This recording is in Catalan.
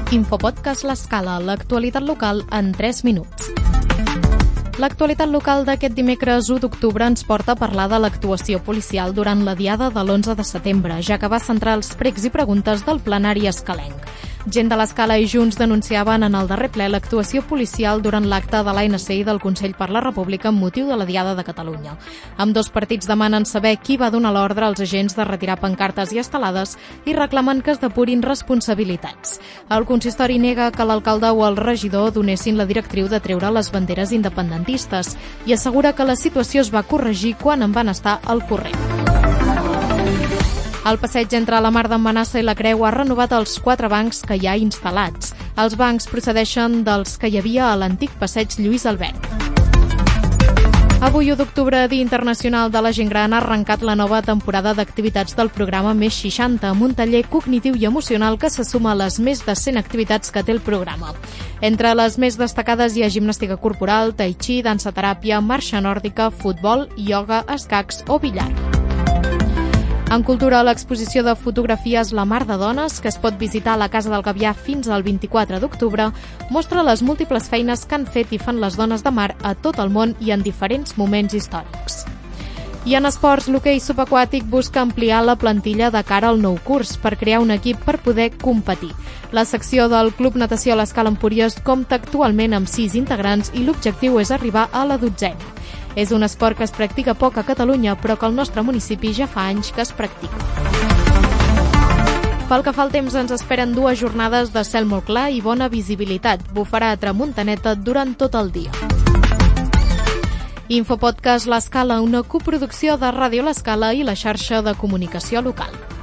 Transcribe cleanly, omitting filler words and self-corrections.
Infopodcast L'Escala, l'actualitat local en 3 minuts. L'actualitat local d'aquest dimecres 1 d'octubre ens porta a parlar de l'actuació policial durant la diada de l'11 de setembre, ja que va centrar els pregs i preguntes del plenari escalenc. Gent de l'Escala i Junts denunciaven en el darrer ple l'actuació policial durant l'acte de l'ANC i del Consell per la República amb motiu de la Diada de Catalunya. Ambdós partits demanen saber qui va donar l'ordre als agents de retirar pancartes i estelades i reclamen que es depurin responsabilitats. El consistori nega que l'alcalde o el regidor donessin la directriu de treure les banderes independentistes i assegura que la situació es va corregir quan en van estar al corrent. El passeig entre la Mar d'en Manassa i la Creu ha renovat els 4 bancs que hi ha instal·lats. Els bancs procedeixen dels que hi havia a l'antic passeig Lluís Albert. Avui, 1 d'octubre, Dia Internacional de la Gent Gran, ha arrencat la nova temporada d'activitats del programa Més 60, amb un taller cognitiu i emocional que se suma a les més de 100 activitats que té el programa. Entre les més destacades hi ha gimnàstica corporal, tai chi, dansa teràpia, marxa nòrdica, futbol, ioga, escacs o billar. En cultura, l'exposició de fotografies La Mar de Dones, que es pot visitar a la Casa del Gavià fins al 24 d'octubre, mostra les múltiples feines que han fet i fan les dones de mar a tot el món i en diferents moments històrics. I en esports, l'hoquei subaquàtic busca ampliar la plantilla de cara al nou curs per crear un equip per poder competir. La secció del Club Natació a l'Escala Empúries compta actualment amb 6 integrants i l'objectiu és arribar a la 12a. És un esport que es practica poc a Catalunya, però que al nostre municipi ja fa anys que es practica. Pel que fa al temps, ens esperen 2 jornades de cel molt clar i bona visibilitat. Bufarà a tramuntaneta durant tot el dia. Infopodcast L'Escala, una coproducció de Ràdio L'Escala i la xarxa de comunicació local.